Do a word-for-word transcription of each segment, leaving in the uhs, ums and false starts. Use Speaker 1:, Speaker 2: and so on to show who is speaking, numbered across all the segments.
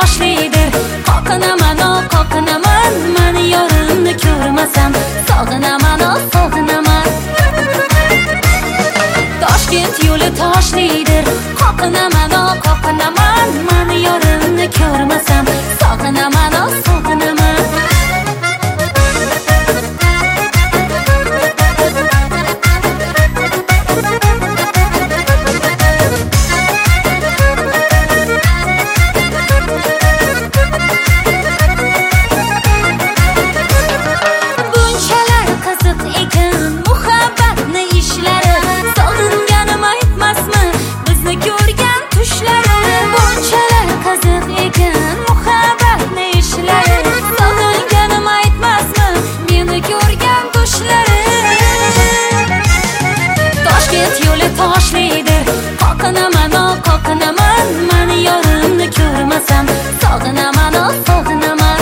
Speaker 1: toshlidir. Qoqinaman, o qoqinaman, mani yorimni ko'rmasam sog'inaman, o sog'inaman. Toshkent yo'li toshlidir. Qoqinaman, o qoqinaman, mani yorimni ko'rmasam sog'inaman, o sog'inaman. Toshlidir. Qoqinaman, o qoqinaman, mani yorimni ko'rmasam sog'inaman, o sog'inaman.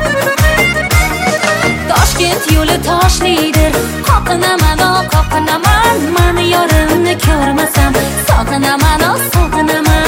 Speaker 1: Toshkent yo'li toshlidir. Qoqinaman, o qoqinaman, mani yorimni ko'rmasam sog'inaman, o sog'inaman.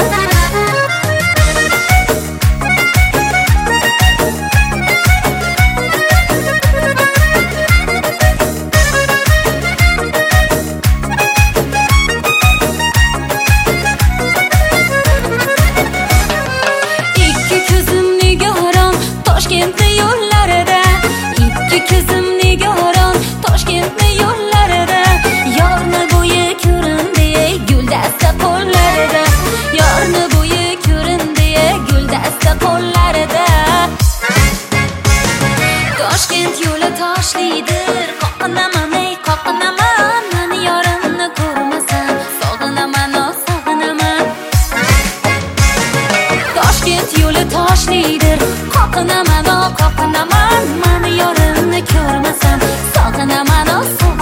Speaker 1: Toshkentni yo'llarida, ikki ko'zim nigoron Toshkentni yo'llarida, yorni bo'yi ko'rindi guldasta qo'llarida, yorni bo'yi ko'rindi guldasta qo'llarida. Toshkent yo'li toshlidir. Qoqinaman, ey qoqinaman, mani yorimni ko'rmasam sog'inaman, o sog'inaman. Toshkent yo'li toshlidir. Qoqinaman, o qoqinaman, mani yorimni ko'rmasam sog'inaman, o sog'inaman.